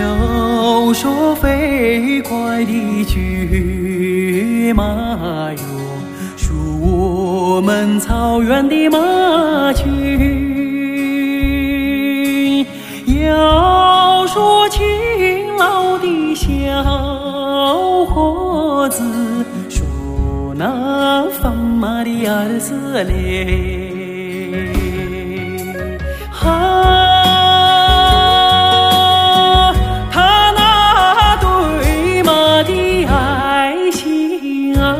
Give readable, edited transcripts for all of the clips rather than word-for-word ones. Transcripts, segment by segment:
又说飞快的骏马哟，属我们草原的马群。要说勤劳的小伙子，说那放马的儿子嘞。他那对马的爱心啊，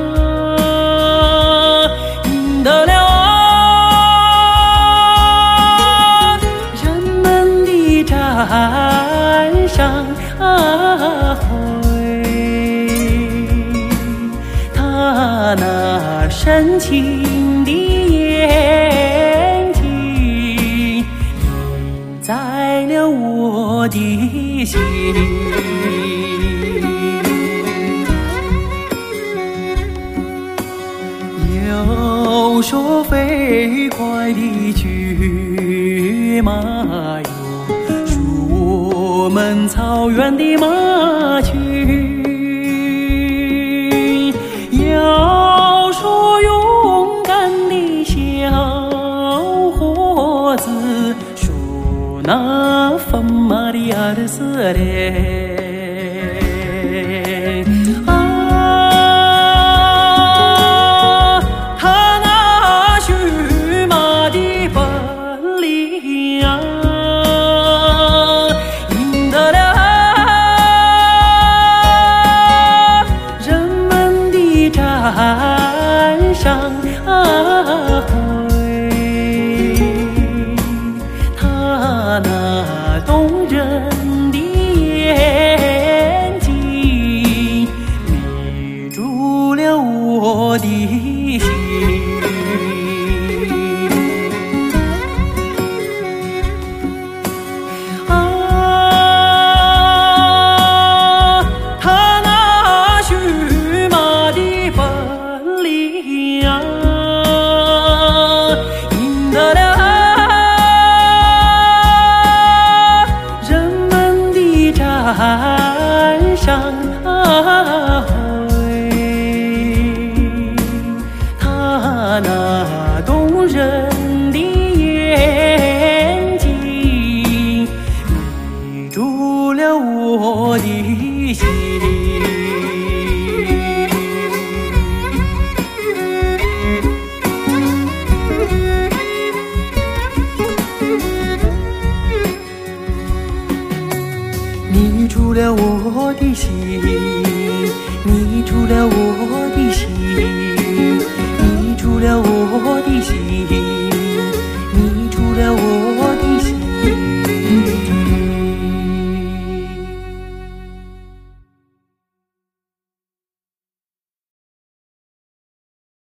赢得了人们的赞赏啊！他那深情的眼睛印在了我的心。又说飞快的骏马哟，属我们草原的马群。要说勇敢的小伙子，说那放马的儿子嘞。他那驯马的本领啊，赢得了人们的赞赏啊！他那动人的眼睛迷住了我的心。他那驯马的本领啊，赢得了人们的赞赏啊！他那动人的眼睛迷住了我的心。迷住了我的心，迷住了我